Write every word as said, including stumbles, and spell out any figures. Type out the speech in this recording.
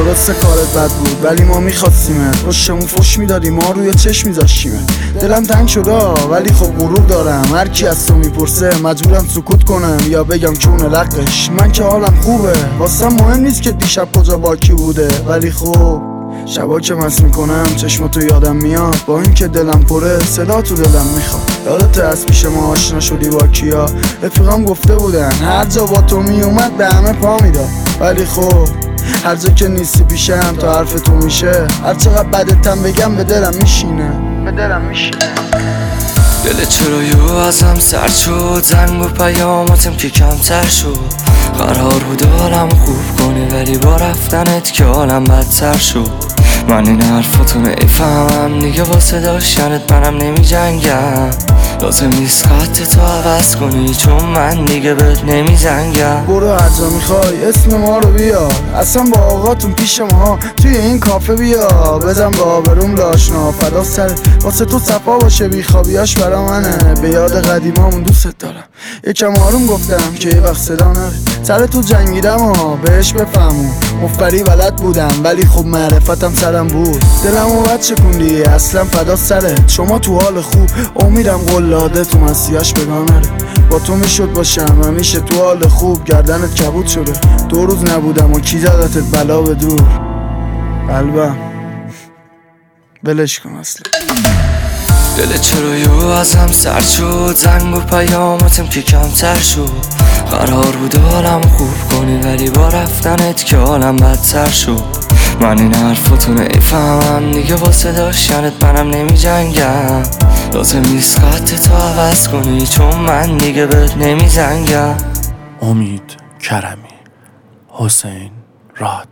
درسته کارت بد بود ولی ما میخواستیمت، پشتمون فش میدادی ما روی چشم میذاشتیمت. دلم تنگ شده ولی خب غرور دارم، هر کی از تو میپرسه مجبورم سکوت کنم یا بگم چونه لقش. من که حالم خوبه واسم مهم نیست که دیشب کجا با کی بوده، ولی خب شبا که مست میکنم چشماتو یادم میاد، با این که دلم پره صدا تو دلم میخواد. یادت از پیش ما آشنا شدی با کیا؟ رفیقام گفته بودن هر جا با تو میومد به همه پا میداد، ولی خب هر جا که نیستی پیشم تا حرف تو میشه، هر چقدر بدتم بگم به دلم میشینه به دلم میشینه. دل چرا یو ازم سر شد، زنگ و پیاماتم که کمتر شد. قرار بود حالم خوب کنی ولی با رفتنت که حالم بدتر شد. من این حرفاتو نمیفهمم دیگه، واسه داشتنت منم نمی جنگم. لازم نیست خط تو عوض کنی چون من دیگه بهت نمی زنگم. برو هر جا میخوای اسم ما رو بیار، اصلا با آقاتون پیش ما توی این کافه بیا. بزن با آبروم لاشنا فدا سر، واسه تو صفا باشه بیخوابیاش برا منه. به یاد قدیمامون دوست دارم، یکم آروم گفتم که یه وقت صدا نره. سر تو جنگیدم ها بهش بفهمون، مفبری بلد بودم ولی خب معرفتم سرم بود. دلمو بد چکوندی اصلا فدا سرت، شما تو حال خوب امیدم قلاده تو مسیحش بگاه نره. با تو میشد باشم همیشه تو حال خوب، گردنت کبود شده دو روز نبودم و کی زدتت بلا به دور. قلبم ولش کن اصلا. دل چرا یو ازم سر شد، زنگ و پیاماتم که کمتر شد. قرار بود حالم خوب کنی ولی با رفتنت که حالم بدتر شد. من این حرفاتو نمیفهمم دیگه، واسه داشتنت منم نمی جنگم. لازم نیست خط تو عوض کنی چون من دیگه بهت نمی زنگم. امید کرمی، حسین راد.